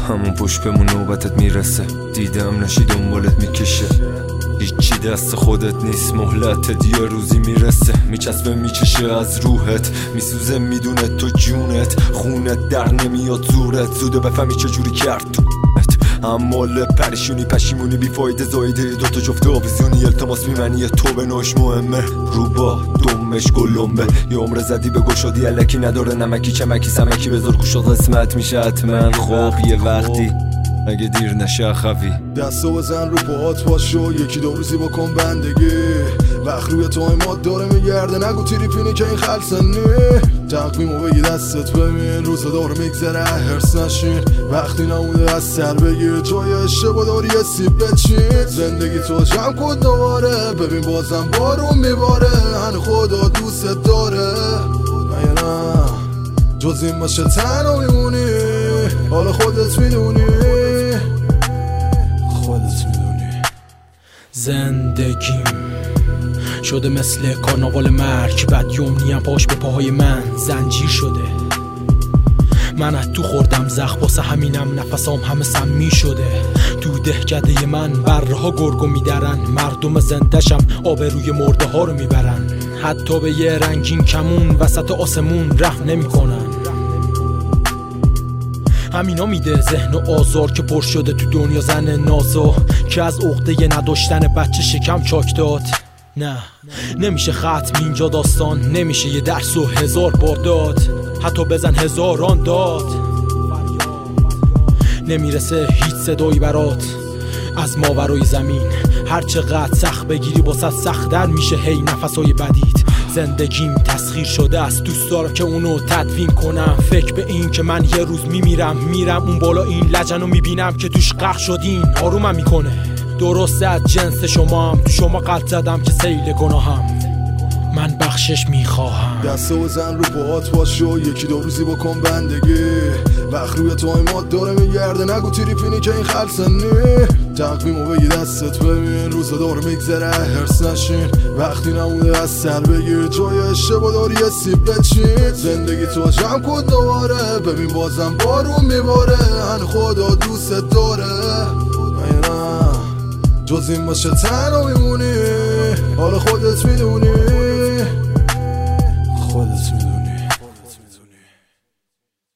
همون پشت بمون نوبتت میرسه، دیدم نشی دنبالت میکشه، هیچی دست خودت نیست، مهلتت یه روزی میرسه، میچسبه میکشه از روحت، میسوزه میدونه تو جونت، خونت در نمیاد زورت، زوده بفهمی چجوری کرد تو امال پریشونی پشیمونی بیفایده زایده دوتا جفته آویزونی، التماس میمنی تو به نوش مهمه، روبا دومش گلومبه، یه عمر زدی به گشادی الکی نداره نمکی چمکی سمکی، بذار گوشا قسمت میشه حتما، خب یه وقتی اگه دیر نشه خوی دستو بزن رو پاهات باشو، یکی دو روزی بکن بندگی، وقت روی تو ماد داره میگرده، نگو تریپینی که این خلصنی، تقویمو بگی دستت ببین، روزا داره میگذره هرس نشین، وقتی نموده از سر بگیر، جای اشتباه داری یه سیب بچین، زندگی تو جمع کن دوباره، ببین بازم بارون میباره، هن خدا دوست داره، نه جز این باشه تنها میمونی، حالا خودت میدونی، خودت میدونی. زندگیم شده مثل کارناوال مرگ، بد یومنیم پاش به پاهای من زنجیر شده، من از تو خوردم زخم واسه همینم نفسام همه سمی شده، تو دهکده من برها گرگو میدرن، مردم زندهشم آبروی مرده ها رو میبرن، حتی به یه رنگین کمون وسط آسمون رحم نمی کنن، همینا میده ذهن و آزار که پر شده تو دنیا زن نازا، که از عقده نداشتن بچه شکم چاک داد، نه نمیشه ختم اینجا داستان، نمیشه یه درس و 1000 بار داد، حتی بزن هزاران داد، نمیرسه هیچ صدایی برات از ماورای زمین، هر چقدر سخت بگیری باست سخت در میشه هی نفسای بدید، زندگیم تسخیر شده است، دوست دارم که اونو تدوین کنم، فکر به این که من یه روز میمیرم اون بالا این لجنو میبینم که توش غرق شدین، آرومم میکنه، درسته از جنس شما هم تو شما قلب زدم که سیل گناهم، من بخشش میخواهم. دستو بزن رو پاهات باشو، یکی دو روزی بکن بندگی، وقت روی تو ماد داره میگرده، نگو تریپینی که این خلصنی، تقویمو بگی دستت ببین، روزا داره میگذره هرس نشین، وقتی نموده از سر بگیر، جای اشتباه داری یه سیب بچین، زندگی تو جمع کن دوباره، ببین بازم بارون میباره، هن خدا دوست داره، نه جز این باشه تنها میمونی، حالا خودت میدونی، خودت میدونی.